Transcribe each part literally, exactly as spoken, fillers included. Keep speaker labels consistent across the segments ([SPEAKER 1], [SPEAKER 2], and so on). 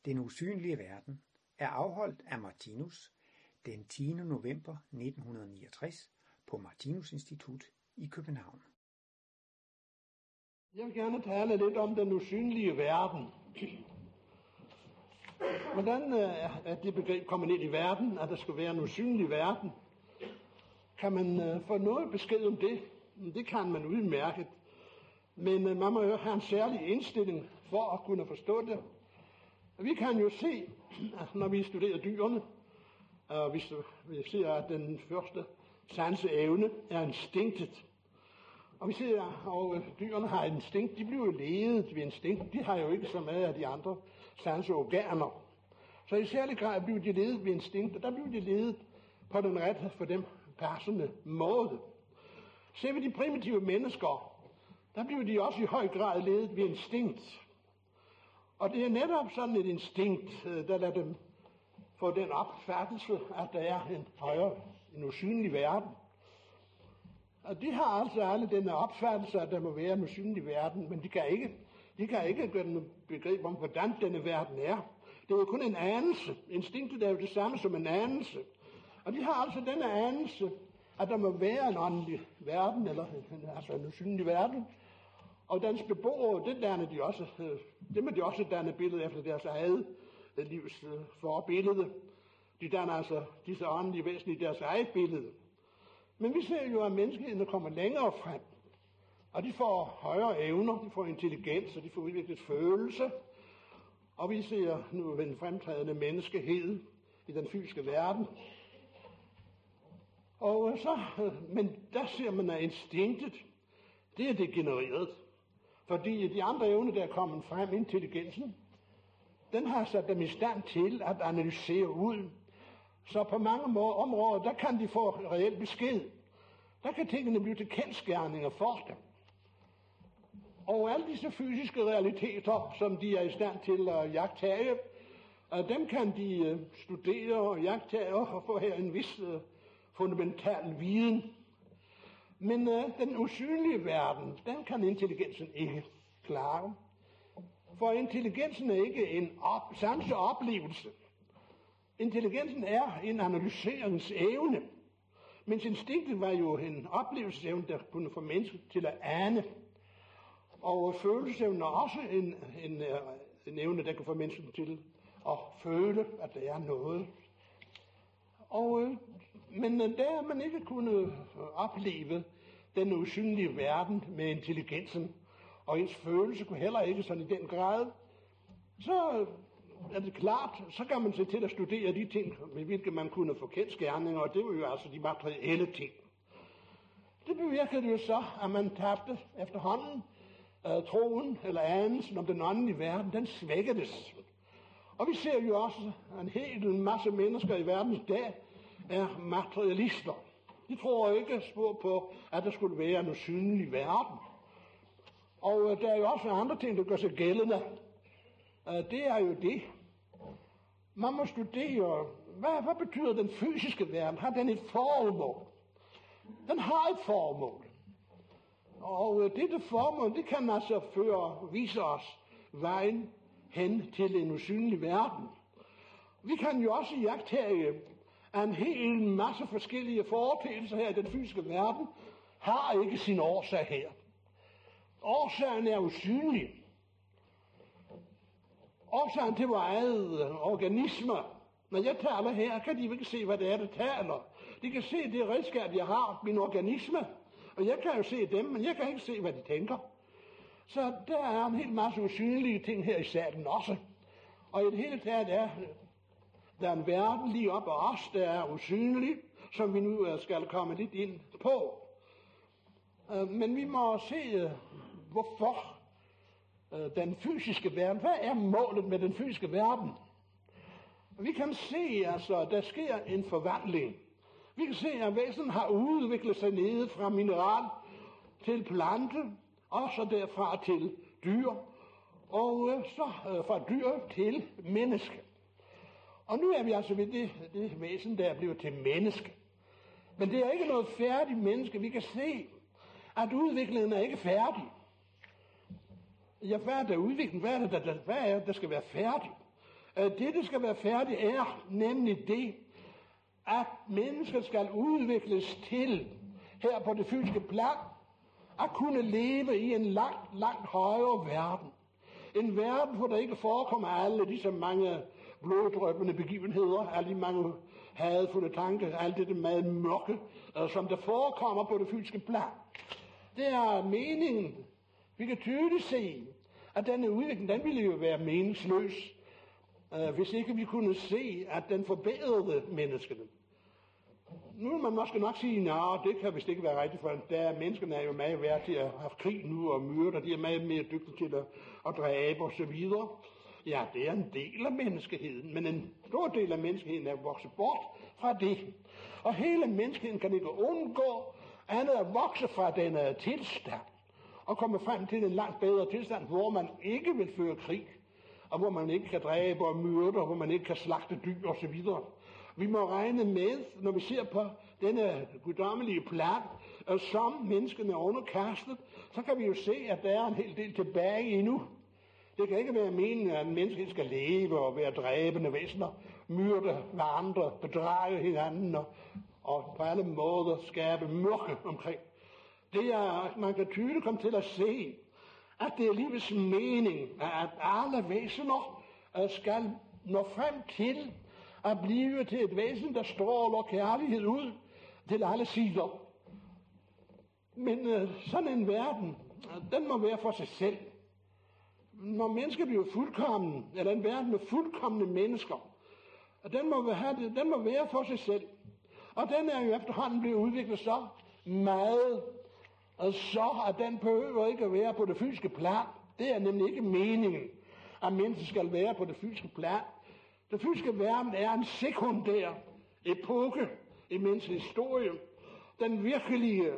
[SPEAKER 1] Den usynlige verden er afholdt af Martinus den tiende november nitten niogtres på Martinus Institut i København.
[SPEAKER 2] Jeg vil gerne tale lidt om den usynlige verden. Hvordan er det begreb kommet ind i verden, at der skal være en usynlig verden? Kan man få noget besked om det? Det kan man udmærket. Men man må jo have en særlig indstilling for at kunne forstå det. Vi kan jo se, når vi studerer dyrene, og vi ser, at den første sanseevne er instinktet. Og vi ser, at dyrene har instinkt. De bliver jo ledet ved instinkt. De har jo ikke så meget af de andre sanseorganer. Så i særlig grad bliver de ledet ved instinkt, og der bliver de ledet på den rette for dem passende måde. Ser vi de primitive mennesker, der bliver de også i høj grad ledet ved instinkt. Og det er netop sådan et instinkt, der lader dem få den opfattelse, at der er en højere, en usynlig verden. Og de har altså alle denne opfattelse, at der må være en usynlig verden, men de kan ikke, de kan ikke gøre den begreb om, hvordan denne verden er. Det er jo kun en anelse. Instinktet er jo det samme som en anelse. Og de har altså denne anelse, at der må være en åndelig verden, eller altså en usynlig verden. Og dens beboere, det danner de også, det må de også danne billede efter deres eget livs forbillede. De danner altså disse åndelige væsener i deres eget billede. Men vi ser jo, at menneskeheden kommer længere frem. Og de får højere evner, de får intelligens, og de får udviklet følelse. Og vi ser nu en fremtrædende menneskehed i den fysiske verden. Og så, men der ser man, at instinktet, det er degenereret. Fordi de andre evner, der er kommet frem, intelligensen, den har sat dem i stand til at analysere ud. Så på mange områder, der kan de få reel besked. Der kan tingene blive til kendsgerninger for dem. Og alle disse fysiske realiteter, som de er i stand til at jagttage, dem kan de studere og jagttage og få her en vis fundamental viden. Men den usynlige verden, den kan intelligensen ikke klare. For intelligensen er ikke en op, sanseoplevelse. Intelligensen er en analyseringsevne. Mens instinktet var jo en oplevelsesevne, der kunne få mennesket til at ane. Og følelsesevnen er også en, en, en evne, der kan få mennesket til at føle, at der er noget. Og, men der har man ikke kunnet opleve den usynlige verden med intelligensen, og ens følelse kunne heller ikke sådan i den grad. Så er det klart, så kan man se til at studere de ting, med hvilke man kunne få kendsgerninger, og det var jo altså de materielle ting. Det bevirkede jo så, at man tabte efterhånden uh, troen eller anelsen om den åndelige verden, den svækkedes. Og vi ser jo også, at en hel masse mennesker i verdens dag er materialister. De tror ikke spor på, at der skulle være en usynlig verden. Og uh, der er jo også andre ting, der gør sig gældende. Uh, det er jo det. Man må studere, hvad, hvad betyder den fysiske verden? Har den et formål? Den har et formål. Og uh, dette formål, det kan altså føre, vise os vejen hen til en usynlig verden. Vi kan jo også jagttage, at en hel masse forskellige foreteelser her i den fysiske verden har ikke sin årsag her. Årsagen er usynlig. Årsagen til vores eget organismer. Når jeg taler her, kan de ikke se, hvad det er, der taler. De kan se det redskab, jeg har, min organisme. Og jeg kan jo se dem, men jeg kan ikke se, hvad de tænker. Så der er en hel masse usynlige ting her i salen også. Og i det hele taget er der er en verden lige op af os, der er usynlig, som vi nu skal komme lidt ind på. Men vi må se, hvorfor den fysiske verden, hvad er målet med den fysiske verden? Vi kan se, altså, der sker en forvandling. Vi kan se, at væsenet har udviklet sig nede fra mineral til plante, og så derfra til dyr, og så fra dyr til menneske. Og nu er vi altså ved det, det væsen, der er blevet til menneske. Men det er ikke noget færdigt menneske. Vi kan se, at udviklingen er ikke færdig. Ja, hvad er der udvikling? Hvad er det, der, hvad er det, der skal være færdigt? Det, der skal være færdigt, er nemlig det, at mennesket skal udvikles til, her på det fysiske plan, at kunne leve i en langt, langt højere verden. En verden, hvor der ikke forekommer alle disse mange bloddrøbende begivenheder, alle de mange hadfulde tanker, alt det meget mørke, som der forekommer på det fysiske plan. Det er meningen. Vi kan tydeligt se, at denne udvikling, den ville jo være meningsløs, hvis ikke vi kunne se, at den forbedrede menneskene. Nu vil man måske nok sige, nej, det kan vist ikke være rigtigt, for der menneskene er jo meget værd til at have krig nu og myrder, de er meget mere dygtige til at, at dræbe og så videre. Ja, det er en del af menneskeheden, men en stor del af menneskeheden er vokset bort fra det. Og hele menneskeheden kan ikke undgå andet at vokse fra denne tilstand og komme frem til en langt bedre tilstand, hvor man ikke vil føre krig, og hvor man ikke kan dræbe og myrde, og hvor man ikke kan slagte dyr og så videre. Vi må regne med, når vi ser på denne guddommelige plan, som menneskene er underkastet, så kan vi jo se, at der er en hel del tilbage endnu. Det kan ikke være meningen, at mennesket skal leve og være dræbende væsener, myrde med andre, bedrage hinanden og, og på alle måder skabe mørke omkring. Det er, man kan tydeligt komme til at se, at det er livets mening, at alle væsener skal nå frem til at blive til et væsen, der stråler kærlighed ud til alle sider. Men øh, sådan en verden, den må være for sig selv. Når mennesker bliver fuldkommen, eller en verden med fuldkomne mennesker, den må, have det, den må være for sig selv. Og den er jo efterhånden blevet udviklet så meget, og så at den behøver ikke at være på det fysiske plan. Det er nemlig ikke meningen, at mennesket skal være på det fysiske plan. Den fysiske verden er en sekundær epoke i menneskets historie. Den virkelige,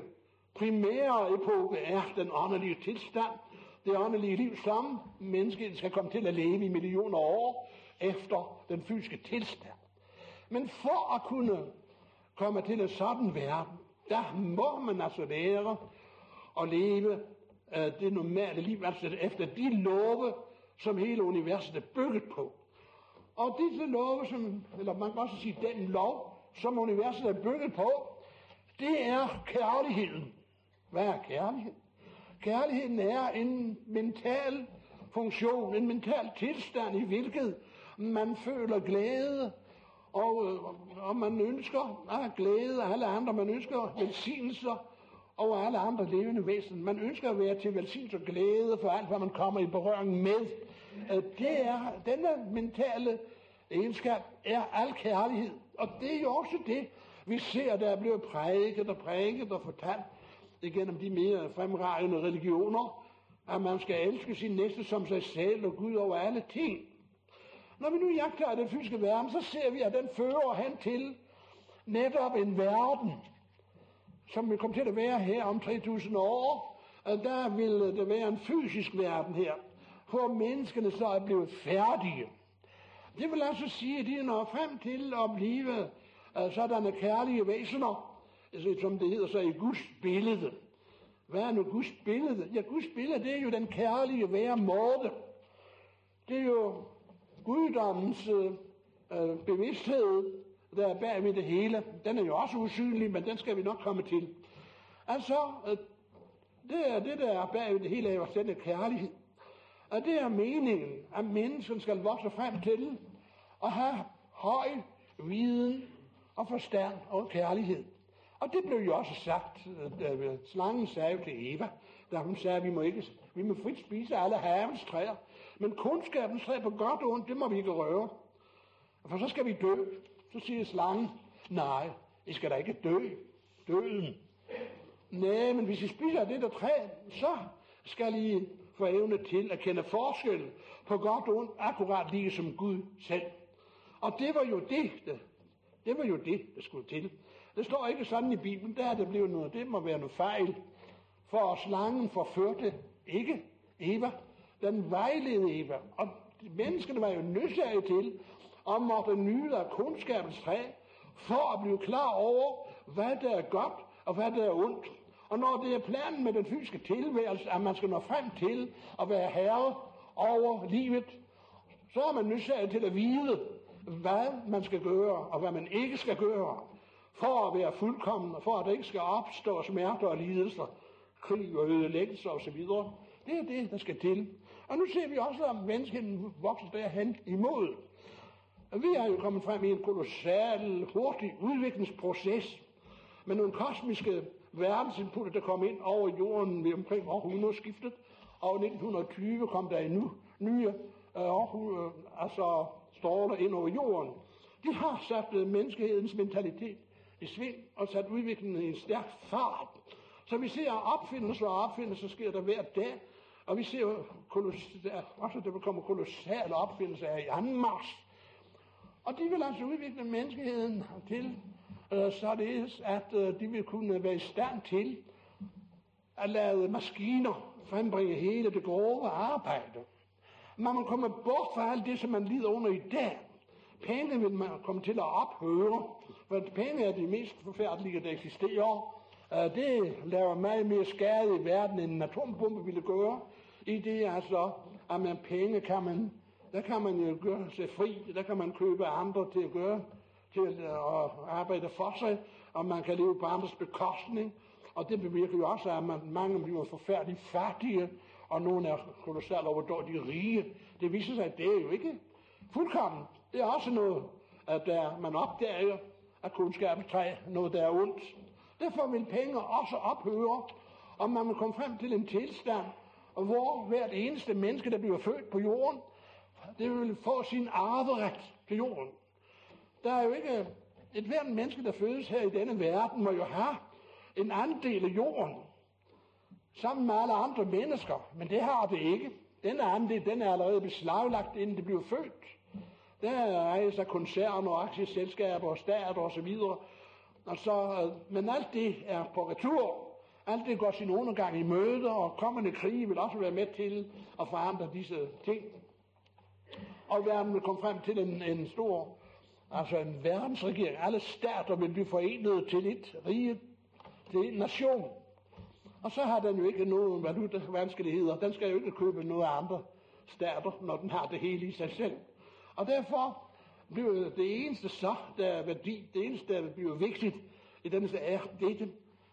[SPEAKER 2] primære epoke er den åndelige tilstand. Det åndelige liv, som mennesket skal komme til at leve i millioner år efter den fysiske tilstand. Men for at kunne komme til en sådan verden, der må man altså lære at leve uh, det normale liv, altså efter de love, som hele universet er bygget på. Og disse love, som, eller man kan også sige den lov, som universet er bygget på, det er kærligheden. Hvad er kærlighed? Kærligheden er en mental funktion, en mental tilstand, i hvilket man føler glæde, og, og man ønsker at glæde alle andre, man ønsker velsignelser over alle andre levende væsener. Man ønsker at være til velsignelse og glæde for alt, hvad man kommer i berøring med. Det er, denne mentale egenskab er al kærlighed, og det er jo også det, vi ser, der er blevet prædiket og prædiket og fortalt igennem de mere fremragende religioner, at man skal elske sin næste som sig selv og Gud over alle ting. Når vi nu jagter den fysiske verden, så ser vi, at den fører hen til netop en verden, som vil komme til at være her om tre tusind år. Der vil det være en fysisk verden her, hvor menneskene så er blevet færdige. Det vil altså sige, at de når frem til at blive uh, sådanne kærlige væsener, som det hedder så i Guds billede. Hvad er nu Guds billede? Ja, Guds billede, det er jo den kærlige væremåde. Det er jo guddommens øh, bevidsthed, der er bag ved det hele. Den er jo også usynlig, men den skal vi nok komme til. Altså, øh, det er det, der er bag ved det hele, er jo denne kærlighed. Og det er meningen, at mennesken skal vokse frem til at have høj viden og forstand og kærlighed. Og det blev jo også sagt, da slangen sagde til Eva, da hun sagde, at vi må, ikke, vi må frit spise alle havens træer, men kundskabens træ på godt og ondt, det må vi ikke røre. For så skal vi dø. Så siger slangen, nej, I skal da ikke dø. Døden. Nej, men hvis I spiser det der træ, så skal I få evne til at kende forskel på godt og ondt, akkurat lige som Gud selv. Og det var jo det, det, det var jo det, der skulle til. Det står ikke sådan i Bibelen, der er det blevet noget, det må være noget fejl. For slangen forførte ikke Eva, den vejledede Eva. Og menneskene var jo nysgerrige til, om måtte nyde af kundskabens træ, for at blive klar over, hvad der er godt og hvad der er ondt. Og når det er planen med den fysiske tilværelse, at man skal nå frem til at være herre over livet, så er man nysgerrig til at vide, hvad man skal gøre, og hvad man ikke skal gøre, for at være fuldkommen, og for at der ikke skal opstå smerter og lidelser, krig og ødelæggelser osv. Det er det, der skal til. Og nu ser vi også, at mennesken vokser derhen imod. Vi er jo kommet frem i en kolossal, hurtig udviklingsproces, med nogle kosmiske verdensinputter, der kom ind over jorden ved omkring århundredeskiftet, og i nitten tyve kom der endnu nye øh, altså stråler ind over jorden. De har sat øh, menneskehedens mentalitet i sving og sat udviklingen i en stærk fart. Så vi ser opfindelser og opfindelser sker der hver dag, og vi ser også, at der kommer kolossale opfindelser af i anden marts. Og de vil altså udvikle menneskeheden til, øh, således at øh, de vil kunne være i stand til at lade maskiner frembringe hele det grove arbejde. Man må komme bort fra alt det, som man lider under i dag. Penge vil man komme til at ophøre, for penge er det mest forfærdelige, der eksisterer. Det laver meget mere skade i verden, end en atombombe ville gøre. I det altså, at med penge kan man, der kan man jo gøre sig fri, der kan man købe andre til at gøre, til at arbejde for sig, og man kan leve på andres bekostning. Og det bevirker jo også, at man, mange bliver forfærdeligt fattige, og nogle er kolossalt overdådigt rige. Det viser sig, at det er jo ikke fuldkommen. Det er også noget, at der, man opdager, at kundskabens træ noget, der er ondt. Derfor vil penge også ophøre, og man vil komme frem til en tilstand, hvor hvert eneste menneske, der bliver født på jorden, det vil få sin arveret til jorden. Der er jo ikke et hvert menneske, der fødes her i denne verden, må jo have en andel af jorden, sammen med alle andre mennesker, men det har det ikke. Denne andel, den er allerede beslaglagt, inden det bliver født. Der ejes af koncerner, aktieselskaber og stater osv. Altså, men alt det er på retur. Alt det går sin undergang i møde, og kommende krige vil også være med til at forandre disse ting. Og verden vil komme frem til en, en stor, altså en verdensregering. Alle stater vil blive forenet til et rige, til en nation. Og så har den jo ikke nogen valutavanskeligheder. Den skal jo ikke købe noget af andre stater, når den har det hele i sig selv. Og derfor bliver det eneste så, der er værdi, det eneste, der bliver vigtigt i denne sag, er dette,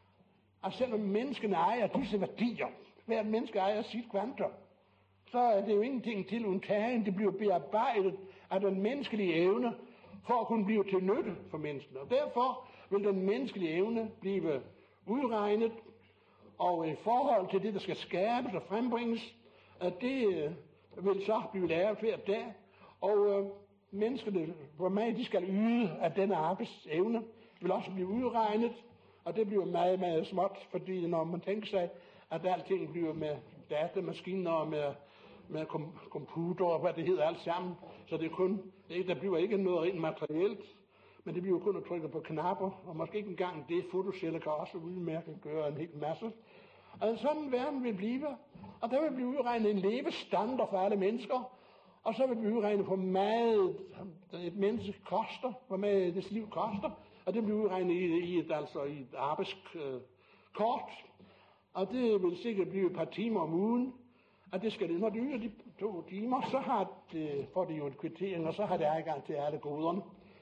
[SPEAKER 2] at selvom menneskene ejer disse værdier, hvert menneske ejer sit kvantum, så er det jo ingenting til undtagen. Det bliver bearbejdet af den menneskelige evne, for at kunne blive til nytte for menneskene. Og derfor vil den menneskelige evne blive udregnet, og i forhold til det, der skal skabes og frembringes, at det vil så blive lavet hver dag, og øh, menneskene, hvor meget de skal yde af denne arbejdsevne, vil også blive udregnet, og det bliver meget, meget småt, fordi når man tænker sig, at alting bliver med datamaskiner og med, med kom, computer og hvad det hedder alt sammen, så det er kun, det, der bliver ikke noget rent materielt, men det bliver kun at trykke på knapper, og måske ikke engang det, fotoceller kan også udmærket gøre en hel masse. Altså sådan en verden vil blive, og der vil blive udregnet en levestandard for alle mennesker, og så vil det blive udregnet på meget, et menneske koster, hvor meget dets liv koster, og det bliver udregnet i, i, et, altså i et arbejdskort, og det vil sikkert blive et par timer om ugen, og det skal det, når det yder de to timer, så har det, får de jo en kvittering, og så har det adgang til alle goderne.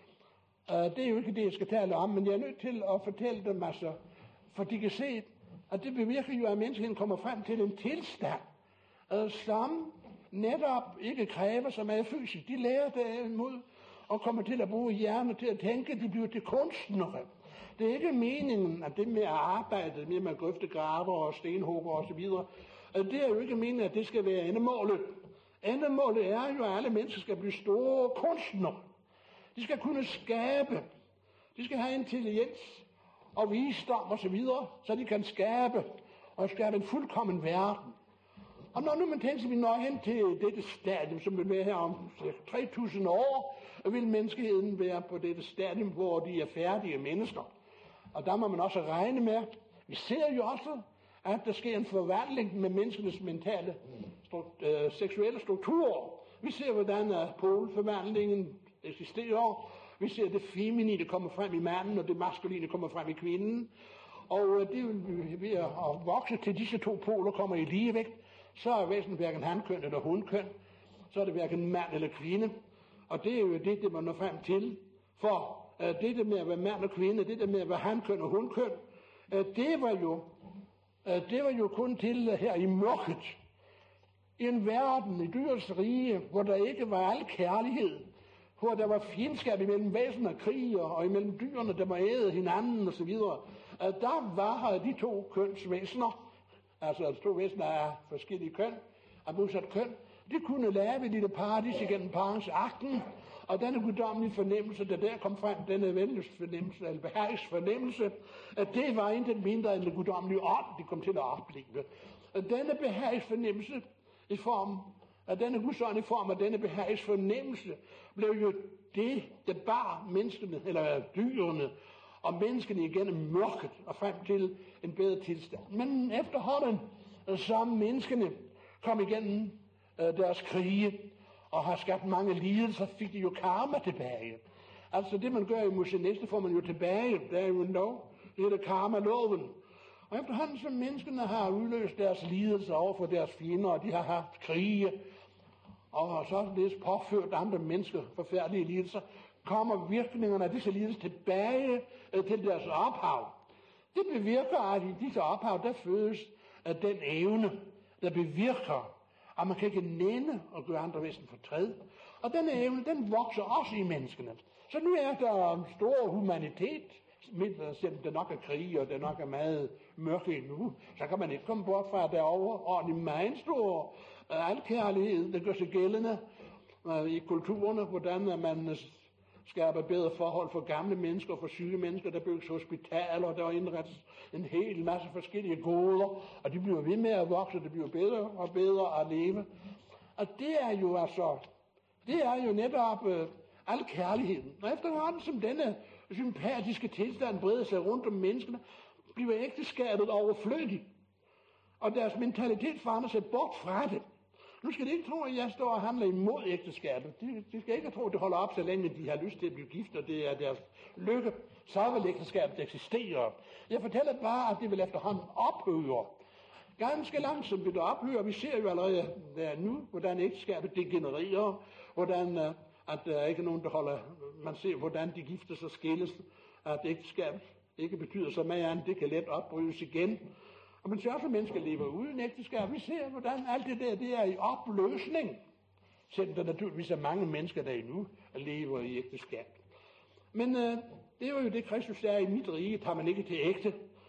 [SPEAKER 2] Uh, det er jo ikke det, jeg skal tale om, men jeg er nødt til at fortælle dem, altså, for de kan se, at det bevirker jo, at mennesken kommer frem til en tilstand, uh, som netop ikke kræver så meget fysisk. De lærer derimod og kommer til at bruge hjernen til at tænke, de bliver til kunstnere. Det er ikke meningen, at det med at arbejde med, med grøftegraver og stenhugger og så videre, det er jo ikke meningen, at det skal være endemålet. Endemålet er jo, at alle mennesker skal blive store kunstnere. De skal kunne skabe. De skal have intelligens og visdom og så videre, så de kan skabe og skabe en fuldkommen verden. Og når nu man tænker sig, at vi når hen til dette stadium, som vil være her om tre tusind år, vil menneskeheden være på dette stadium, hvor de er færdige mennesker. Og der må man også regne med, vi ser jo også, at der sker en forvandling med menneskenes mentale stru- øh, seksuelle strukturer. Vi ser, hvordan polforvandlingen eksisterer. Vi ser det feminine kommer frem i manden, og det maskuline kommer frem i kvinden. Og det vil ved at vokse til disse to poler kommer i ligevægt, så er væsen hverken hankøn eller hundkøn. så er det hverken mand eller kvinde. Og det er jo det, det man når frem til. For uh, det der med at være mand og kvinde, det der med at være hankøn og hunkøn, uh, det var jo uh, det var jo kun til uh, her i mørket. I en verden, i dyrets rige, hvor der ikke var al kærlighed, hvor der var fjendskab imellem væsen og kriger, og imellem dyrene, der må æde hinanden osv., der var de to kønsvæsener, altså to væsener af forskellige køn, af modsat køn, de kunne lave et lille paradis igennem parens akten, og denne guddommelige fornemmelse, der der kom frem, denne venlystfornemmelse, eller behagsfornemmelse, at det var intet mindre end den guddommelige ånd, de kom til at opleve. Denne behagsfornemmelse i form af denne gudsånd, i form af denne behagsfornemmelse, blev jo det, der bar menneskene, eller dyrene, og menneskene igennem mørket og frem til en bedre tilstand. Men efterhånden, som menneskene kom igennem øh, deres krige, og har skabt mange lidelser, fik de jo karma tilbage. Altså det, man gør i Mose Næste, får man jo tilbage. Der er jo en lov, det hedder karma-loven. Og efterhånden, som menneskene har udløst deres lidelser over for deres fjender, og de har haft krige, og så er det påført andre mennesker forfærdelige lidelser, kommer virkningerne af disse lidelser tilbage øh, til deres ophav. Det bevirker, at i disse ophav, der fødes af den evne, der bevirker, at man kan ikke nænde og gøre andre væsen fortræd. Og denne evne, den vokser også i menneskene. Så nu er der en stor humanitet, selvom der nok er krig, og der nok er meget mørke endnu, så kan man ikke komme bort fra, at der er overordentlig meget stor uh, alkærlighed, der gør sig gældende uh, i kulturerne, hvordan man uh, skaber bedre forhold for gamle mennesker, for syge mennesker, der bygges hospitaler, der indrettes en hel masse forskellige goder, og de bliver ved med at vokse, det bliver bedre og bedre at leve. Og det er jo altså, det er jo netop uh, al kærligheden. Og efterhånden som denne sympatiske tilstand breder sig rundt om menneskene, bliver ægteskabet overflødigt. Og deres mentalitet forandrer sig bort fra det. Nu skal de ikke tro, at jeg står og handler imod ægteskabet. De, de skal ikke tro, at det holder op, så længe de har lyst til at blive gift, og det er deres lykke. Så vil ægteskabet eksistere. Jeg fortæller bare, at det vil efterhånden ophøre. Ganske langsomt vil det ophøre. Vi ser jo allerede der nu, hvordan ægteskabet degenererer, hvordan at der er ikke nogen, der holder. Man ser, hvordan de gifter sig skilles, at ægteskabet ikke betyder så meget andet. Det kan let opbrydes igen. Og man ser også, at mennesker lever uden ægteskab. Vi ser, hvordan alt det der, det er i opløsning. Selvom der naturligvis er mange mennesker, der endnu lever i ægteskab. Men øh, det er jo det, Kristus er i mit rige, tager man ikke til ægte.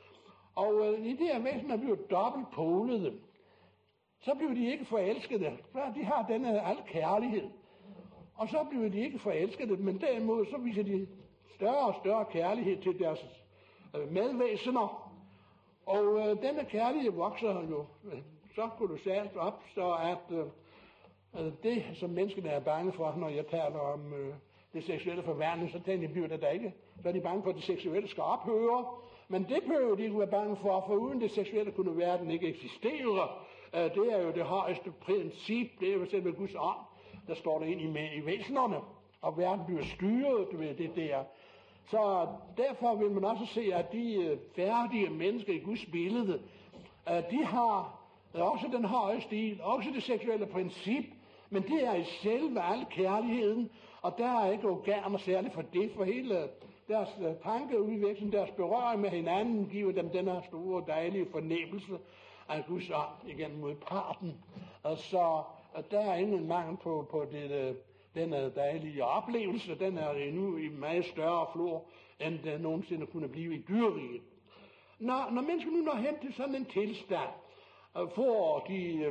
[SPEAKER 2] Og øh, i det her væsen bliver dobbelt polede. Så bliver de ikke forelskede, for de har denne al kærlighed. Og så bliver de ikke forelskede, men derimod så viser de større og større kærlighed til deres øh, medvæsener. Og øh, denne kærlighed vokser jo øh, så kolossalt op, så at øh, det, som menneskene er bange for, når jeg taler om øh, det seksuelle forvandling, så tænker de, at der ikke, så er de bange for, at det seksuelle skal ophøre. Men det behøver de ikke være bange for, for uden det seksuelle kunne verden ikke eksistere. Øh, det er jo det højeste princip, det er jo selve Guds ånd, der står der ind i, i væsenerne, og verden bliver styret, du ved, det der. Så derfor vil man også se, at de færdige mennesker i Guds billede, de har også den høje stil, også det seksuelle princip, men det er i selve al kærligheden, og der er ikke organer særligt for det, for hele deres tankeudveksling, deres berøring med hinanden, giver dem den her store, dejlige fornemmelse af Guds ånd igen mod parten. Og så der er ingen mangel på, på det, denne dejlige oplevelse. Den er endnu i meget større flor, end den nogensinde kunne blive i dyreriget. Når, når mennesker nu når hen til sådan en tilstand, hvor de øh,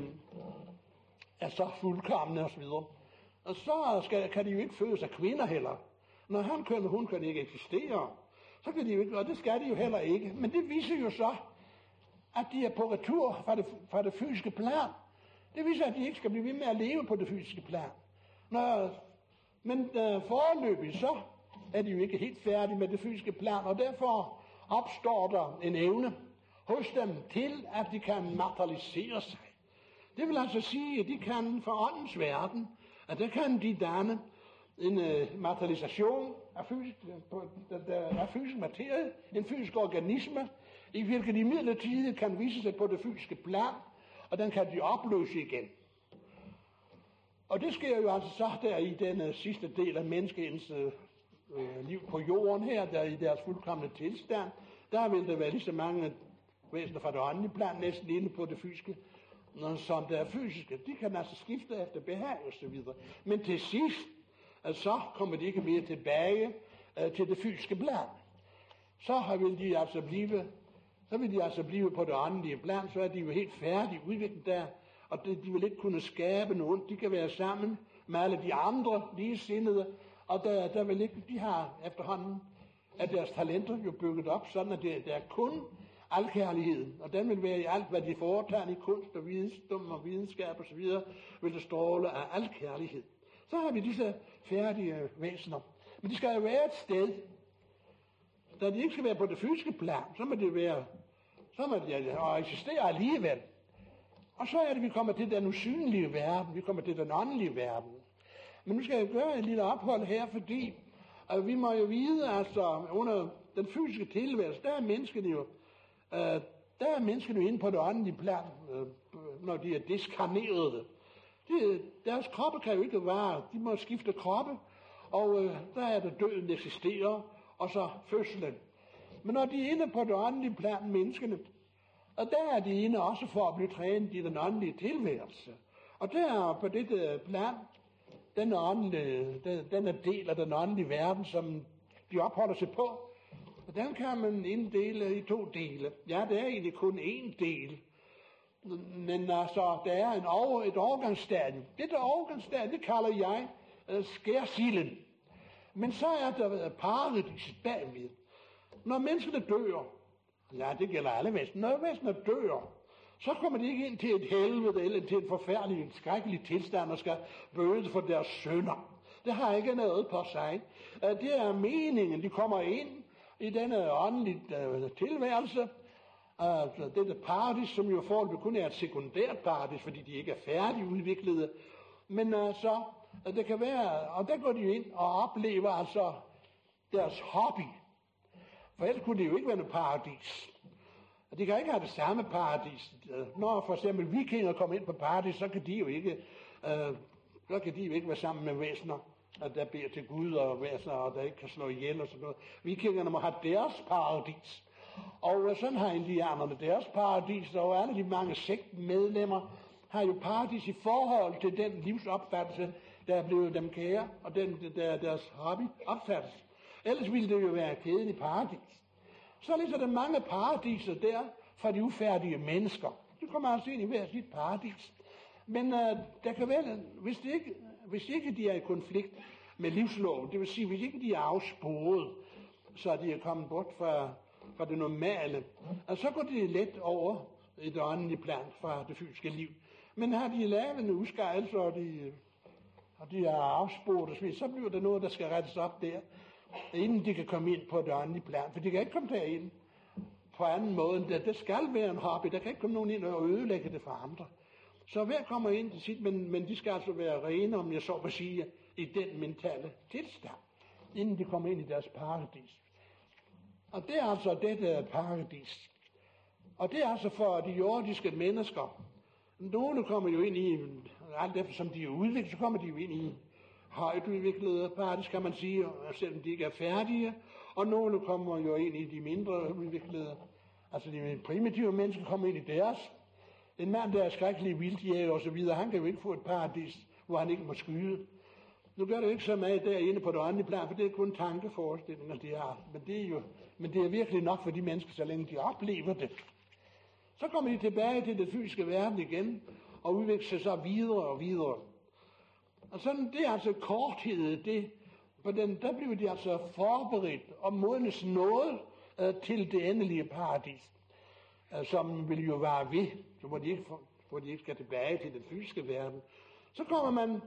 [SPEAKER 2] er så fuldkomne osv., og så skal, kan de jo ikke fødes af kvinder heller. Når han køn og hun kan ikke eksistere, så kan de jo ikke, og det skal de jo heller ikke. Men det viser jo så, at de er på retur fra det, fra det fysiske plan. Det viser, at de ikke skal blive ved med at leve på det fysiske plan. Når, men øh, foreløbig så er de jo ikke helt færdige med det fysiske plan, og derfor opstår der en evne hos dem til, at de kan materialisere sig. Det vil altså sige, at de kan for åndens verden, at der kan de danne en øh, materialisation af fysisk, på, der, der er fysisk materie, en fysisk organisme, i hvilken de midlertidigt kan vise sig på det fysiske plan, og den kan de opløse igen. Og det sker jo altså så der i den sidste del af menneskehedens øh, liv på jorden her, der i deres fuldkomne tilstand, der vil der være lige så mange væsener fra det åndelige plan, næsten inde på det fysiske, som der er fysiske. De kan altså skifte efter behag og så videre. Men til sidst, så kommer de ikke mere tilbage øh, til det fysiske plan. Så vil de altså blive, så vil de altså blive på det åndelige plan, så er de jo helt færdige udviklet der, og de, de vil ikke kunne skabe noget. De kan være sammen med alle de andre ligesindede, og der, der vil ikke, de har efterhånden, at deres talenter jo bygget op, sådan at det, det er kun alkærligheden, og den vil være i alt, hvad de foretager i kunst og videnskab og videnskab og så videre, vil det stråle af alkærlighed. Så har vi disse færdige væsener. Men de skal jo være et sted. Da de ikke skal være på det fysiske plan, så må det være, så må de og eksistere alligevel. Og så er det, vi kommer til den usynlige verden, vi kommer til den åndelige verden. Men nu skal jeg gøre et lille ophold her, fordi at vi må jo vide, altså under den fysiske tilværelse, der er menneskene jo, øh, der er menneskene jo inde på det åndelige plan, øh, når de er diskarnerede. De, deres kroppe kan jo ikke være, de må skifte kroppe, og øh, der er der døden eksisterer, og så fødslen. Men når de er inde på det åndelige plan, menneskene, og der er de inde også for at blive trænet i den åndelige tilværelse. Og der på dette plan, den åndelige, den, denne del af den åndelige verden, som de opholder sig på, og den kan man inddele i to dele. Ja, det er egentlig kun én del. Men altså, der er en over, et overgangsstadium. Dette overgangsstadium, det kalder jeg uh, skærsilden. Men så er der paradis bagved. Når menneskene dør, ja, det gælder alle væsener, når væsener dør, så kommer de ikke ind til et helvede eller til en forfærdelig, en skrækkelig tilstand og skal bøde for deres synder. Det har ikke noget på sig. Det er meningen, de kommer ind i denne åndelige tilværelse, altså dette paradis, som jo foreløbig kun er et sekundært paradis, fordi de ikke er færdigudviklede. Men altså, det kan være, og der går de jo ind og oplever altså deres hobby. For ellers kunne det jo ikke være noget paradis. De kan ikke have det samme paradis. Når for eksempel vikinger kommer ind på paradis, så kan de jo ikke, øh, så kan de jo ikke være sammen med væsener, der beder til Gud og væsener, og der ikke kan slå ihjel og sådan noget. Vikingerne må have deres paradis. Og sådan har indianerne deres paradis, og alle de mange sektmedlemmer har jo paradis i forhold til den livsopfattelse, der er blevet dem kære, og den, der deres hobby opfattes. Ellers ville det jo være kæden i paradis. Så lige så der mange paradiser der for de ufærdige mennesker. De kommer altså ind i hver sit paradis. Men uh, der kan være, hvis, det ikke, hvis ikke de er i konflikt med livsloven, det vil sige, hvis ikke de er afsporet, så de er kommet bort fra, fra det normale, og så går de let over et åndeligt plan fra det fysiske liv. Men har de lavet en udskejelse, og de, og de er afsporet, så bliver der noget, der skal rettes op der, inden de kan komme ind på det åndelige plan. For de kan ikke komme derind på anden måde end det. Det skal være en hobby. Der kan ikke komme nogen ind og ødelægge det for andre. Så hver kommer ind til sit, men, men de skal altså være rene, om jeg så må sige, i den mentale tilstand, inden de kommer ind i deres paradis. Og det er altså dette paradis. Og det er altså for de jordiske mennesker. Nogle kommer jo ind i, alt efter som de er udviklet, så kommer de jo ind i højt udviklede paradis, kan man sige, selvom de ikke er færdige. Og nogle kommer jo ind i de mindre udviklede, altså de primitive mennesker kommer ind i deres. En mand, der er skrækkelig vildjæger og så videre, han kan jo ikke få et paradis, hvor han ikke må skyde. Nu gør det jo ikke så meget derinde på det åndelige plan, for det er kun tankeforestillinger, de har. Men det er jo, men det er virkelig nok for de mennesker, så længe de oplever det. Så kommer de tilbage til den fysiske verden igen, og udvikler sig så videre og videre. Og sådan, det er altså korthed, det, på den, der bliver de altså forberedt og modnes noget uh, til det endelige paradis, uh, som vil jo være ved, så hvor de, ikke, hvor de ikke skal tilbage til den fysiske verden. Så kommer man,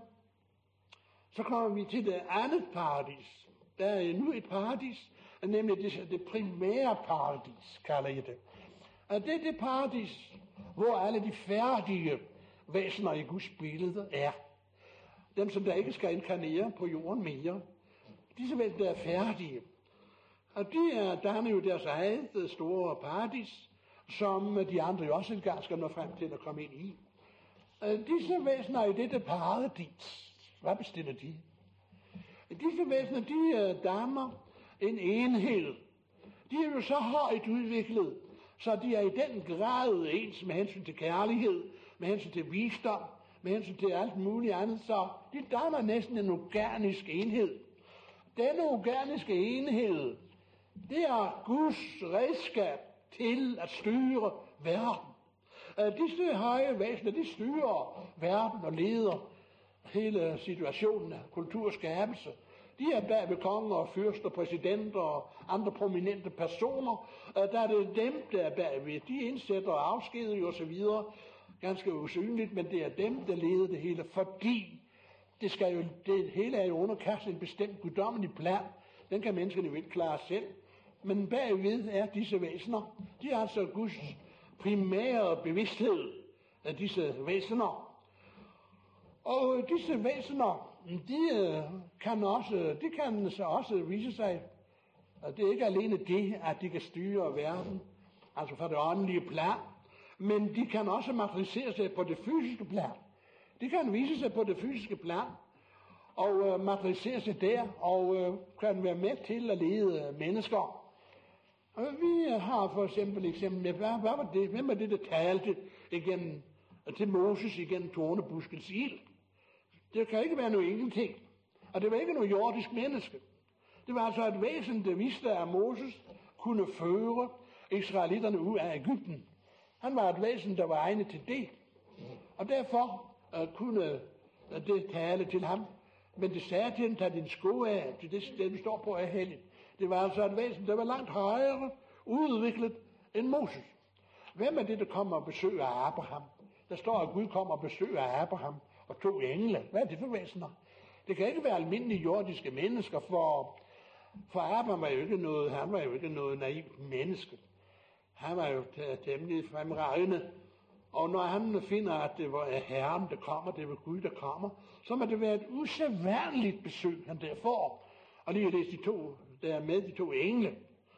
[SPEAKER 2] så kommer vi til det andet paradis. Der er nu et paradis, nemlig det, det primære paradis, kalder jeg det. Og det er det paradis, hvor alle de færdige væsener i Guds billede er. Dem, som der ikke skal inkarnere på jorden mere. Disse væsener, der er færdige. Og de er, der er jo deres eget store paradis, som de andre jo også engang skal nå frem til at komme ind i. Øh, disse væsener i dette paradis, hvad bestiller de? Disse væsener, de øh, danner en enhed. De er jo så højt udviklet, så de er i den grad ens med hensyn til kærlighed, med hensyn til visdom, med hensyn til alt muligt andet, så de danner næsten en organisk enhed. Denne organiske enhed, det er Guds redskab til at styre verden. Disse høje væsener, de styrer verden og leder hele situationen af kulturskabelse. De er bag ved konger og fyrster, præsidenter og andre prominente personer. Der er det dem, der er bagved. De indsætter og afskediger og så videre. Ganske usynligt, men det er dem, der leder det hele, fordi det, skal jo, det hele er jo underkastet en bestemt guddommelig plan. Den kan menneskene jo ikke klare selv. Men bagved er disse væsener. De er altså Guds primære bevidsthed af disse væsener. Og disse væsener, de kan også, de kan så også vise sig, at det er ikke alene det, at de kan styre verden, altså fra det åndelige plan, men de kan også materialisere sig på det fysiske plan. De kan vise sig på det fysiske plan, og uh, materialisere sig der, og uh, kan være med til at lede mennesker. Og vi har for eksempel eksempel med, hvad, hvad var det, hvem var det, der talte igen til Moses igennem tornebuskens ild? Det kan ikke være noget ingenting. Og det var ikke noget jordisk menneske. Det var altså et væsen, der vidste, at Moses kunne føre israelitterne ud af Egypten. Han var et væsen, der var egnet til det. Og derfor uh, kunne uh, det tale til ham. Men det sagde til ham, tag din sko af, til det sted, vi står på, er helligt. Det var altså et væsen, der var langt højere udviklet end Moses. Hvem er det, der kommer og besøger Abraham? Der står, at Gud kommer og besøger Abraham og to engle. Hvad er det for væsener? Det kan ikke være almindelige jordiske mennesker, for, for Abraham var jo ikke noget, han var jo ikke noget naivt menneske. Han var jo temmelig fremragende. Og når han finder, at det var Herren, der kommer, det var Gud, der kommer, så må det være et usædvanligt besøg, han der får. Og lige læse de to, der er med, de to engle.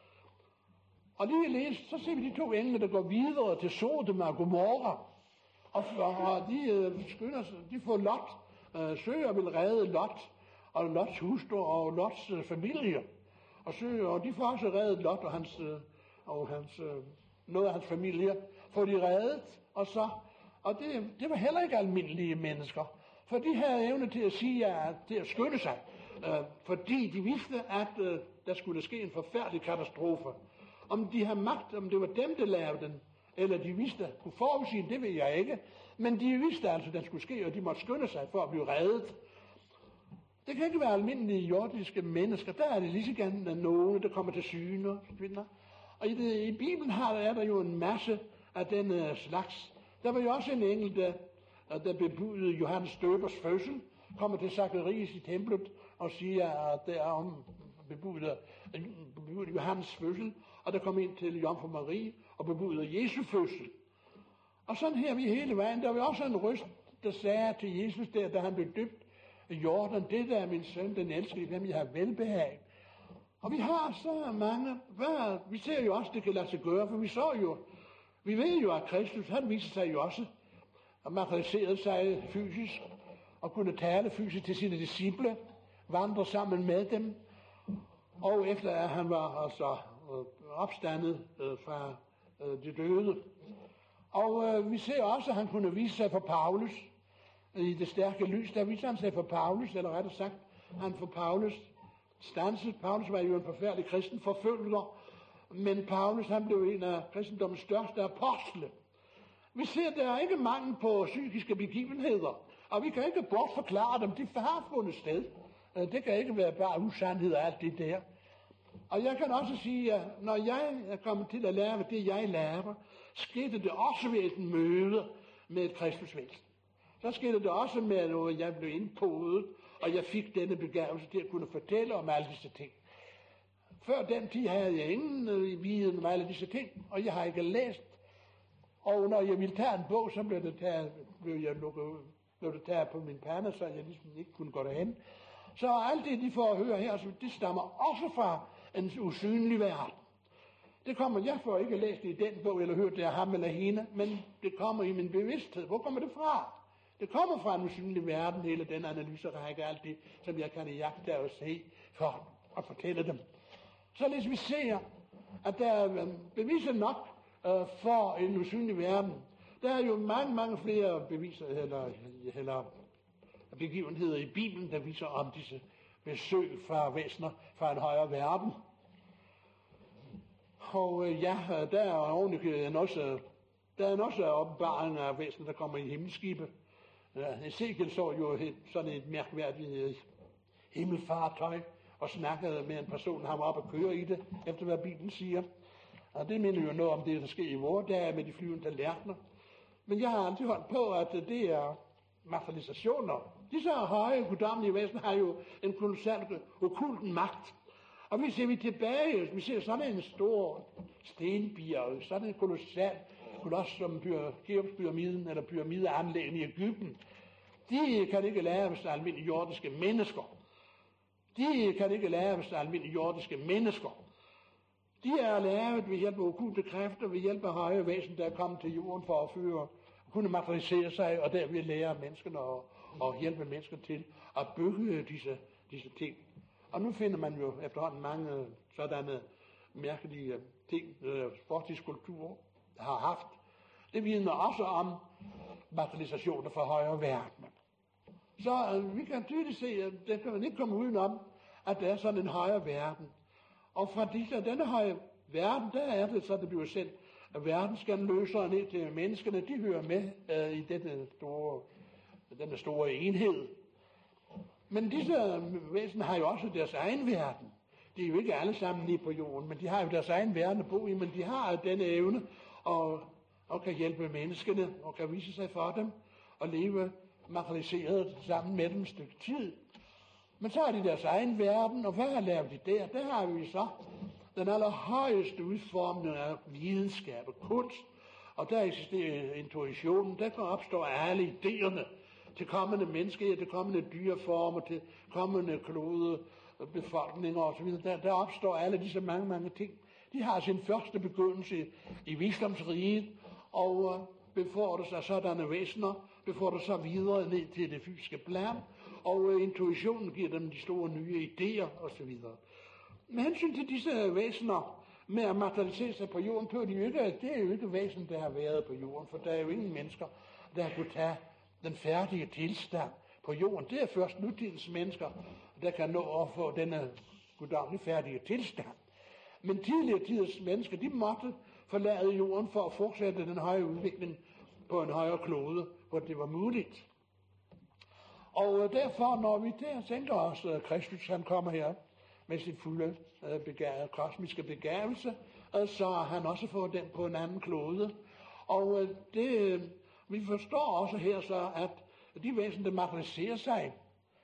[SPEAKER 2] Og lige læse, så ser vi de to engle, der går videre til Sodom og Gomorra. Og, og de øh, skynder sig, de får Lot, øh, søger og vil redde Lot, og Lots hustru og Lots øh, familie. Og, søger, og de får også reddet Lot og, hans, øh, og hans, øh, noget af hans familie, får de reddet, og så, og det, det var heller ikke almindelige mennesker, for de havde evne til at sige, at, til at skynde sig, øh, fordi de vidste, at øh, der skulle ske en forfærdelig katastrofe. Om de havde magt, om det var dem, der lavede den, eller de vidste, kunne forudsige, det ved jeg ikke, men de vidste altså, at den skulle ske, og de måtte skynde sig for at blive reddet. Det kan ikke være almindelige jordiske mennesker, der er det lige så gerne nogen, der kommer til syne og kvinder. Og i, det, i Bibelen har, er der jo en masse af den slags. Der var jo også en engel, der, der bebudede Johannes Døbers fødsel, kommer til Zakarias i templet og siger, at der er om bebudet Johannes fødsel, og der kom ind til Jomfru Marie og bebudede Jesu fødsel. Og sådan her vi hele vejen. Der var også en røst, der sagde til Jesus der, da han blev døbt i Jordan, det der er min søn, den elskede, hvem jeg har velbehag. Og vi har så mange, hvad, vi ser jo også, det kan lade sig gøre, for vi så jo, vi ved jo, at Kristus, han viser sig jo også, og materialiserede sig fysisk, og kunne tale fysisk til sine disciple, vandre sammen med dem, og efter at han var altså opstandet øh, fra øh, de døde. Og øh, vi ser også, at han kunne vise sig for Paulus, i det stærke lys, der viser han sig for Paulus, eller rettere sagt, han for Paulus stanset. Paulus var jo en forfærdelig kristen forfølger, men Paulus, han blev en af kristendommens største apostle. Vi ser, at der er ikke mangel på psykiske begivenheder, og vi kan ikke bortforklare dem. De har fundet sted. Det kan ikke være bare usandhed og alt det der. Og jeg kan også sige, at når jeg er kommet til at lære det, jeg lærer, skete det også ved et møde med et kristusvæsen. Så skete det også med noget, jeg blev indpodet, og jeg fik denne begavelse til at kunne fortælle om alle disse ting. Før den tid havde jeg ingen øh, viden om alle disse ting, og jeg har ikke læst. Og når jeg ville tage en bog, så blev det taget, blev jeg lukket ud, blev det taget på min pande, så jeg ligesom ikke kunne gå derhen. Så alt det, de får at høre her, det stammer også fra en usynlig verden. Det kommer, jeg får ikke læst det i den bog, eller hørt det af ham eller hende, men det kommer i min bevidsthed. Hvor kommer det fra? Det kommer fra en usynlig verden, hele den analyserække, alt det, som jeg kan jagte og se for at fortælle dem. Således vi ser, at der er beviser nok øh, for en usynlig verden. Der er jo mange, mange flere beviser, eller, eller begivenheder i Bibelen, der viser om disse besøg fra væsener fra en højere verden. Og øh, ja, der er ovenikøbet også, der er også åbenbaring af væsener, der kommer i himmelskibe. Ja, Ezekiel så jo et, sådan et mærkværdigt himmelfartøj og snakkede med en person, han var oppe at køre i det, efter hvad Bibelen siger. Og det minder jo noget om det, der sker i vores dage med de flyvende lærkner. Men jeg har altid holdt på, at det er materialisationer. Disse høje guddommelige væsener har jo en kolossal okkulten magt. Og hvis vi tilbage, vi ser sådan en stor stenbjerg, sådan en kolossal koloss som Keopspyramiden eller pyramideanlæggen i Egypten, de kan ikke laves af almindelige jordiske mennesker. De kan ikke laves af almindelige jordiske mennesker. De er lavet ved hjælp af okkulte kræfter, ved hjælp af høje væsen, der er kommet til jorden for at føre, kunne materialisere sig, og derved lære menneskene og, og hjælpe mennesker til at bygge disse, disse ting. Og nu finder man jo efterhånden mange sådanne mærkelige ting, øh, fortidskulturer har haft. Det vidner også om materialisationer fra højere verden. Så øh, vi kan tydeligt se, at det kan man ikke komme udenom, at der er sådan en højere verden. Og fra disse, denne høje verden, der er det så, det bliver sendt, at verdensskandløsere ned til menneskene, de hører med øh, i denne store, denne store enhed. Men disse væsener har jo også deres egen verden. De er jo ikke alle sammen lige på jorden, men de har jo deres egen verden at bo i, men de har denne evne og, og kan hjælpe menneskene og kan vise sig for dem og leve materialiseret sammen med dem et stykke tid. Men så har de deres egen verden, og hvad har lavet de der? Der har vi så den allerhøjeste udformning af videnskab og kunst, og der eksisterer intuitionen, der kan opstå alle idéerne til kommende mennesker, til kommende dyreformer, til kommende klode, befolkninger osv. Der, der opstår alle disse mange, mange ting. De har sin første begyndelse i visdomsriget, og befordrer sig sådanne væsener, befordrer sig videre ned til det fysiske plan, og intuitionen giver dem de store nye idéer osv. Med hensyn til disse væsener med at materialisere sig på jorden, på de ikke, det er jo ikke væsen, der har været på jorden, for der er jo ingen mennesker, der har kunnet tage den færdige tilstand på jorden. Det er først nutidens mennesker, der kan nå at få denne guddommelige færdige tilstand. Men tidligere tiders mennesker, de måtte forlade jorden for at fortsætte den høje udvikling på en højere klode, hvor det var muligt. Og derfor, når vi der tænker os, at Kristus han kommer her med sin fulde begave, kosmiske begavelse, så har han også fået den på en anden klode. Og det, vi forstår også her så, at de væsener, der materialiserer sig,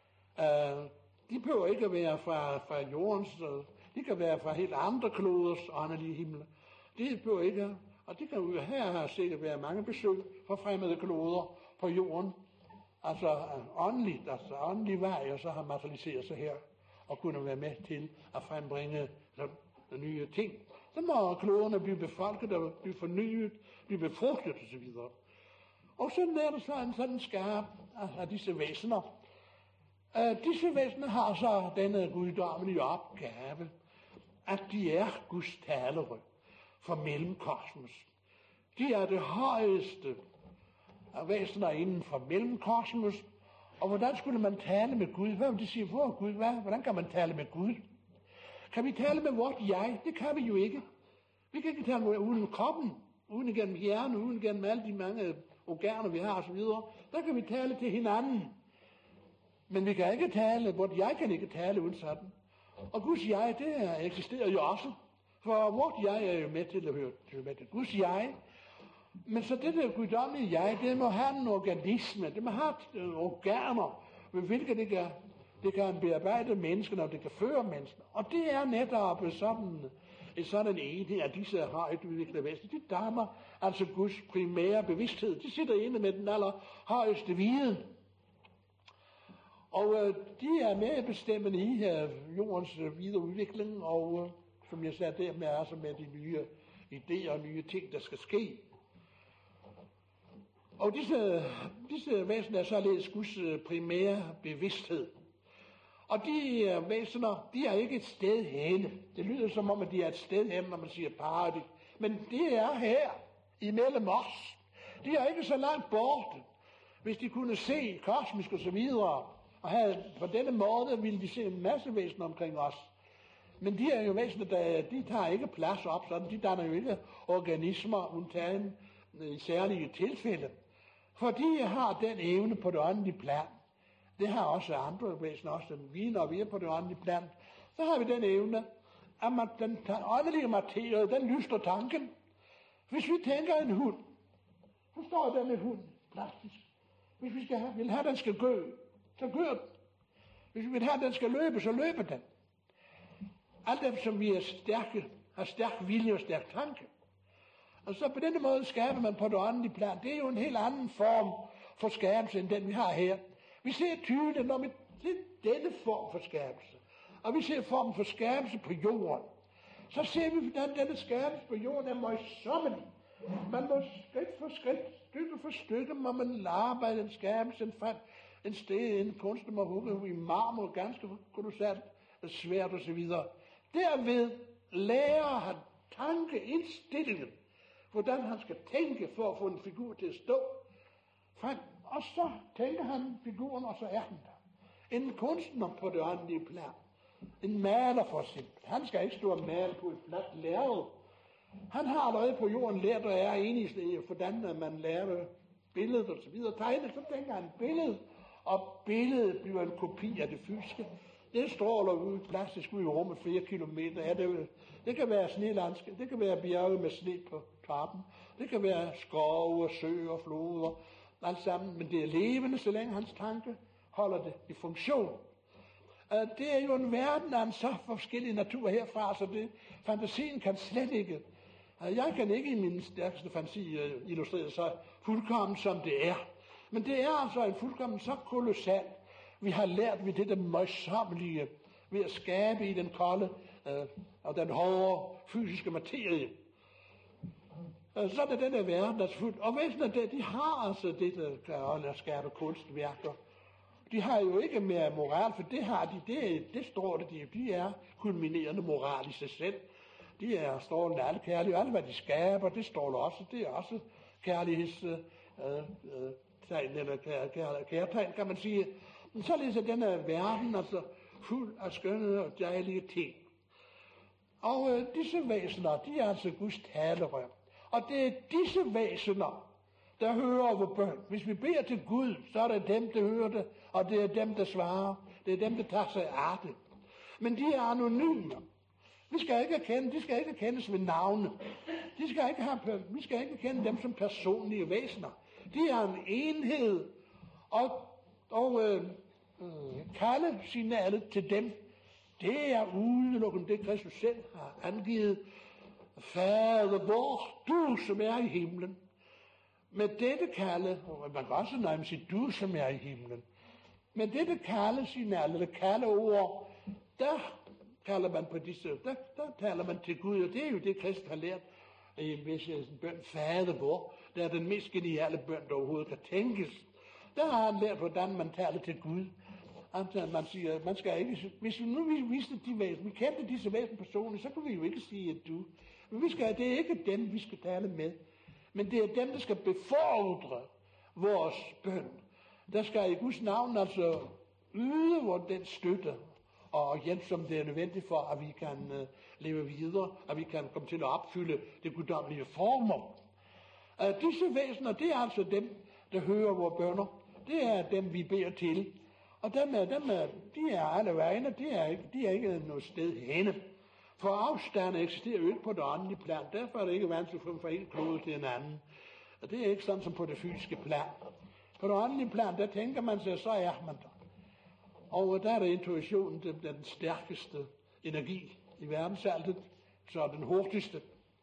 [SPEAKER 2] de behøver ikke at være fra, fra jordens, de kan være fra helt andre kloders åndelige himle. Det behøver ikke, og det kan jo her har sikkert være mange besøg fra fremmede kloder på jorden, altså åndeligt, altså åndelig vej, og så har materialiseret sig her og kunne være med til at frembringe nye ting. Så må kloderne blive befolket og blive fornyet, blive befrugtet osv. Og så er der så en sådan skab af disse væsener. Uh, disse væsener har så denne guddommelige opgave, at de er Guds talerør for mellemkosmos. De er det højeste af væsener inden for mellemkosmos. Og hvordan skulle man tale med Gud? Hvad vil det sige? Hvor er Gud? Hvad? Hvordan kan man tale med Gud? Kan vi tale med vort jeg? Det kan vi jo ikke. Vi kan ikke tale med uden kroppen, uden igennem hjernen, uden igennem alle de mange organer, vi har osv. Der kan vi tale til hinanden. Men vi kan ikke tale, vort jeg kan ikke tale uden sådan. Og Guds jeg, det eksisterer jo også. For vort jeg er jo med til at høre med til Guds jeg. Men så det der guddommelige jeg, det må have en organisme, det må have organer, ved hvilket det kan, det kan bearbejde menneskene, og det kan føre menneskene. Og det er netop sådan, en sådan enhed af disse højt udviklede væsener. De dammer altså Guds primære bevidsthed. De sitter inde med den allerhøjeste viden. Og øh, de er med bestemmende i øh, jordens øh, videre udvikling, og øh, som jeg sagde, dermed er altså med de nye idéer og nye ting, der skal ske. Og disse, disse væsener er således Guds primære bevidsthed. Og de væsener, de er ikke et sted henne. Det lyder som om, at de er et sted henne, når man siger paradis. Men de er her, imellem os. De er ikke så langt borte. Hvis de kunne se kosmisk og så videre, og have, på denne måde ville de se en masse væsener omkring os. Men de er jo væsener, der de tager ikke plads op, sådan de danner jo ikke organismer undtagen i særlige tilfælde. For de har den evne på det åndelige plan. Det har også andre væsener, også vi, når vi er på det åndelige plan. Så har vi den evne, at man, den åndelige materie, den lyster tanken. Hvis vi tænker en hund, så står denne hund plastisk. Hvis vi skal have, vil have, at den skal gø, så gør den. Hvis vi vil have, at den skal løbe, så løber den. Alt det, som vi er stærke, har stærk vilje og stærk tanke. Og så på denne måde skaber man på det åndelige plan. Det er jo en helt anden form for skabelse, end den vi har her. Vi ser tydeligt, når vi ser denne form for skabelse, og vi ser formen for skabelse på jorden, så ser vi, hvordan denne skabelse på jorden er møjsommelig. Man må skridt for skridt, stykke for stykke, må man arbejde en skabelse, en, frem, en sted, en kunstner må hugge i marmor, ganske kolossalt svært og så videre. Derved lærer han tankeindstillingen, hvordan han skal tænke for at få en figur til at stå frem. Og så tænker han figuren, og så er den der. En kunstner på det åndelige plan. En maler for eksempel. Han skal ikke stå og male på et fladt lærred. Han har allerede på jorden lært, og er enig i, hvordan man lærer billedet og så videre. Tegnet, så tænker han billedet, og billedet bliver en kopi af det fysiske. Det stråler ud plastisk ud i rummet flere kilometer. Ja, det, det kan være snelandskab, det kan være bjerge med sne på toppen, det kan være skove og søer og floder, alt sammen. Men det er levende, så længe hans tanke holder det i funktion. Det er jo en verden af en så forskellig natur herfra, så det, fantasien kan slet ikke. Jeg kan ikke i min stærkeste fantasi illustrere så fuldkommen, som det er. Men det er altså en fuldkommen så kolossalt. Vi har lært ved det der møjsommelige, ved at skabe i den kolde øh, og den hårde fysiske materie. Øh, så er det den der verden, der er fuldt. Og væsener der, de har altså det, der kan skabe kunstværker. De har jo ikke mere moral, for det har de, det, det står det, de, de er kulminerende moral i sig selv. De er strålende alle kærlige, og alt hvad de skaber, det står der også, det er også kærligheds øh, øh, tegn, eller kær, kær, kærtegn, kan man sige. Men således er denne verden altså fuld af skønne og dejlige ting. Og øh, disse væsener, de er altså Guds talerør. Og det er disse væsener, der hører over bøn. Hvis vi beder til Gud, så er det dem, der hører det, og det er dem, der svarer. Det er dem, der tager sig af det. Men de er anonyme. Vi skal ikke erkende, de skal ikke kendes ved navne. De skal ikke have, vi skal ikke kende dem som personlige væsener. De er en enhed, og, og øh, øh, kalde signalet til dem, det er udelukkende det, Kristus selv har angivet. Fader vor, du som er i himlen. Med dette kalde, og man kan også nærmest sige, du som er i himlen. Med dette kalde signal, eller kalde ord, der kalder man på disse, der, der taler man til Gud, og det er jo det, Kristus har lært i en bøn, Fader vor, der er den mest geniale bøn, der overhovedet kan tænkes. Der har han lært, hvordan man taler til Gud. Altså, man siger, man skal ikke, hvis vi nu vidste de væsen, vi kendte disse væsen personligt, så kunne vi jo ikke sige, at du, men vi skal, det er ikke dem, vi skal tale med, men det er dem, der skal befordre vores bøn. Der skal i Guds navn altså yde vores den støtte og hjælp, som det er nødvendigt for, at vi kan uh, leve videre, at vi kan komme til at opfylde det guddommelige formål. Uh, disse væsener, det er altså dem, der hører vores bønner. Det er dem, vi beder til. Og dem er, dem er, de er alle vegne, de er, ikke, de er ikke noget sted henne. For afstanden eksisterer jo ikke på det åndelige plan. Derfor er det ikke vanskeligt for fra en klode til en anden. Og det er ikke sådan som på det fysiske plan. På det åndelige plan, der tænker man sig, så er man der. Og der er der intuitionen, den, den stærkeste energi i verdensaltet, så den hurtigste.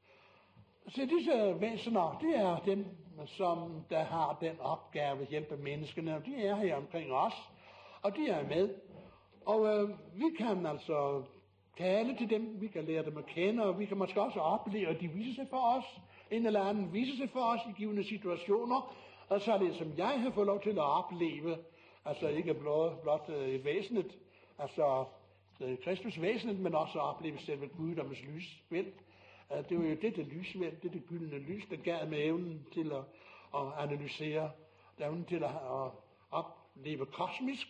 [SPEAKER 2] Så disse væsener, det er dem, som der har den opgave at hjælpe menneskene. De er her omkring os, og de er med. Og øh, vi kan altså tale til dem, vi kan lære dem at kende, og vi kan måske også opleve, at de viser sig for os, en eller anden viser sig for os i givne situationer, Og så er det, som jeg har fået lov til at opleve, altså ikke blot, blot øh, væsenet, altså øh, Kristus væsenet, men også at opleve selve guddommens lysvæld. Uh, det var jo dette lysvæld, dette gyldne lys, der gav med evnen til at, at analysere, evnen til at, at opleve kosmisk.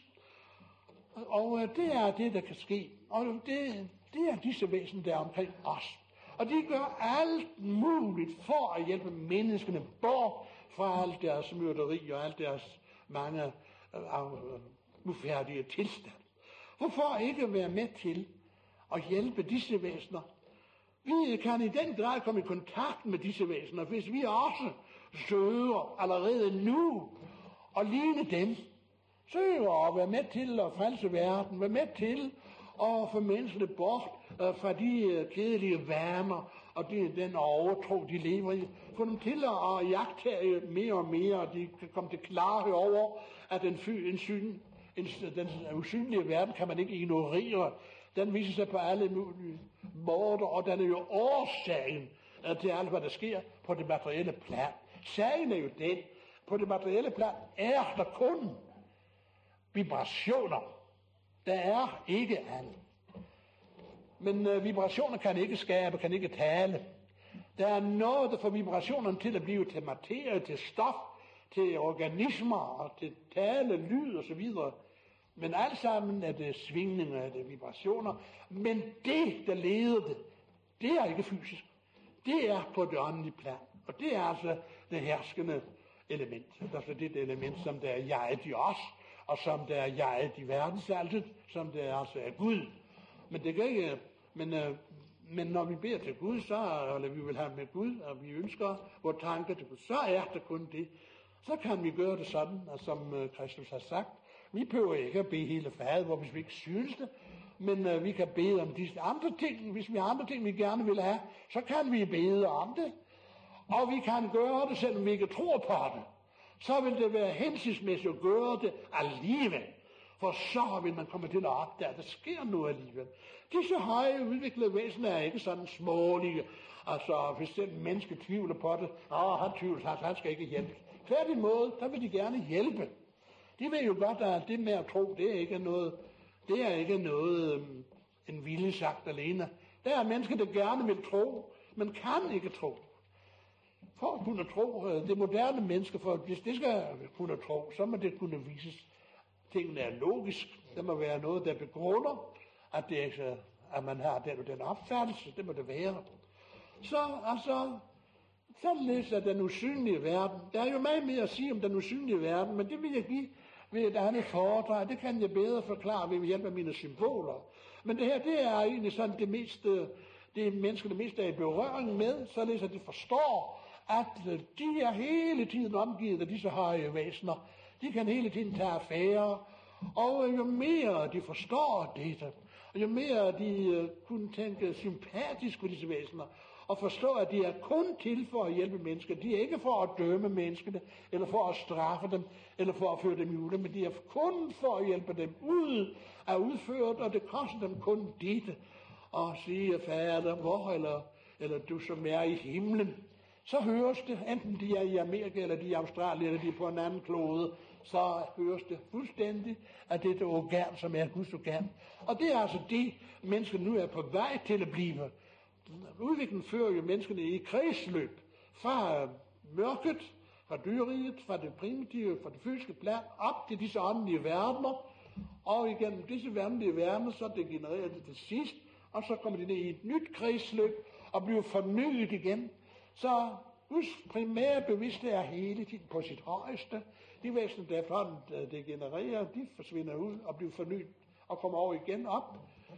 [SPEAKER 2] Og uh, det er det, der kan ske. Og det, det er disse væsener, der er omkring os. Og de gør alt muligt for at hjælpe menneskene bort fra alt deres myrderi og alt deres mange uh, uh, ufærdige tilstand. Hvorfor ikke være med til at hjælpe disse væsener? Vi kan i den grad komme i kontakt med disse væsener, hvis vi også søger allerede nu at ligne dem. Søger at være med til at frelse verden, være med til at få menneskene bort uh, fra de uh, kedelige vaner og de, den overtro, de lever i. Få dem til at jagtage mere og mere, og de kan komme til klarhed over, at den, en syn, en, den usynlige verden kan man ikke ignorere. Den viser sig på alle mulige måder, og den er jo årsagen uh, til alt, hvad der sker på det materielle plan. Sagen er jo den, på det materielle plan er der kun vibrationer. Der er ikke andet. Men øh, vibrationer kan ikke skabe, kan ikke tale. Der er noget, der får vibrationerne til at blive til materie, til stof, til organismer, og til tale, lyd osv. Men alt sammen er det svingninger, er det vibrationer. Men det, der leder det, det er ikke fysisk. Det er på det åndelige plan. Og det er altså det herskende element. Altså det element, som der er jeget i os, og som der er jeget i verdensaltet, som der altså er Gud. Men det kan ikke, men, øh, men når vi beder til Gud, så, eller vi vil have med Gud, og vi ønsker vores tanker til Gud, så er det kun det. Så kan vi gøre det sådan, som øh, Kristus har sagt. Vi behøver ikke at bede hele fadet, hvor hvis vi ikke synes det, men øh, vi kan bede om disse andre ting. Hvis vi har andre ting, vi gerne vil have, så kan vi bede om det. Og vi kan gøre det, selvom vi ikke tror på det. Så vil det være hensigtsmæssigt at gøre det alligevel. For så vil man komme til at opdage, at der sker noget alligevel. Disse høje udviklede væsener er ikke sådan smålige. Altså, hvis den menneske tvivler på det, åh, han tvivler, han skal ikke hjælpe. Tværtimod, der vil de gerne hjælpe. De ved jo godt, at det med at tro, det er ikke noget, det er ikke noget um, en vilje sagt alene. Der er mennesker, der gerne vil tro, men kan ikke tro. For at kunne tro, det moderne menneske, for hvis det skal kunne tro, så må det kunne vises. Tingene er logisk. Det må være noget, der begrunder, at, det er, at man har den og den opfattelse. Det må det være. Så altså, således er den usynlige verden. Der er jo meget mere at sige om den usynlige verden, men det vil jeg give ved et andet foredrag. Det kan jeg bedre forklare ved hjælp af mine symboler. Men det her, det er egentlig sådan det meste, det mennesker det meste er i berøring med, således at de forstår, at de er hele tiden omgivet af disse høje væsener. De kan hele tiden tage affære, og jo mere de forstår dette, og jo mere de uh, kunne tænke sympatisk på disse væsener, og forstå, at de er kun til for at hjælpe mennesker. De er ikke for at dømme menneskene, eller for at straffe dem, eller for at føre dem i ude, men de er kun for at hjælpe dem ud af udført, og det koster dem kun dette, og sige, fader, hvor, eller, eller du som er i himlen. Så høres det, enten de er i Amerika, eller de er i Australien, eller de er på en anden klode, så høres det fuldstændig af dette organ, som er Guds organ. Og det er altså det, mennesker nu er på vej til at blive. Udviklingen fører jo menneskene i kredsløb fra mørket, fra dyreriget, fra det primitive, fra det fysiske plan, op til disse åndelige verdener, og igennem disse åndelige verdener, så degenererer det til sidst, og så kommer de ned i et nyt kredsløb, og bliver fornyet igen. Så Guds primære bevidsthed er hele tiden på sit højeste. De væsener, der efterhånden degenererer, de forsvinder ud og bliver fornyet og kommer over igen op.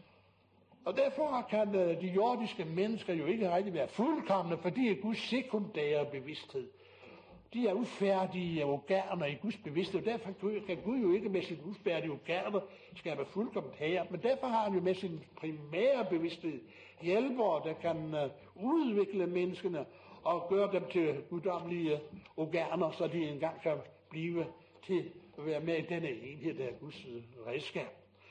[SPEAKER 2] Og derfor kan de jordiske mennesker jo ikke rigtig være fuldkomne, for de er Guds sekundære bevidsthed. De er ufærdige organer i Guds bevidsthed, og derfor kan Gud jo ikke med sine ufærdige organer skabe fuldkomment her, men derfor har han jo med sin primære bevidsthed hjælpere, der kan udvikle menneskene og gøre dem til guddommelige organer, så de engang kan blive til at være med i denne enhed, der er Guds redskab.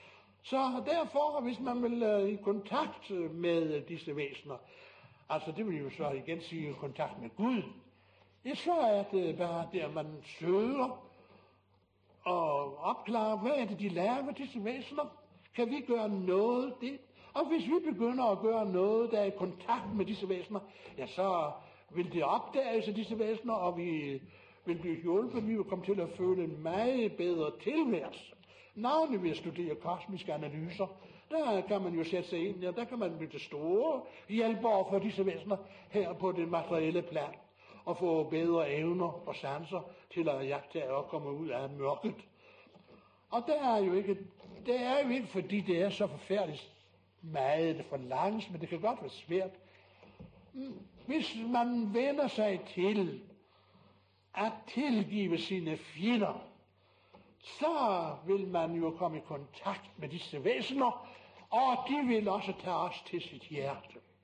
[SPEAKER 2] Så derfor, hvis man vil i kontakt med disse væsener, altså det vil jo så igen sige kontakt med Gud, ja, så er det bare der, man søger og opklare, hvad er det, de lærer med disse væsener? Kan vi gøre noget det? Og hvis vi begynder at gøre noget, der er i kontakt med disse væsener, ja, så vil det opdages af disse væsener, og vi vil blive hjulpet. Vi vil komme til at føle en meget bedre tilværelse. Navnlig ved at studere kosmiske analyser, der kan man jo sætte sig ind, ja, der kan man blive til store hjælpere for disse væsener her på det materielle plan, og få bedre evner og sanser til at jagte og komme ud af mørket. Og det er jo ikke, det er jo ikke fordi det er så forfærdeligt meget det forlanges, men det kan godt være svært. Hvis man vender sig til at tilgive sine fjender, så vil man jo komme i kontakt med disse væsener, og de vil også tage os til sit hjerte.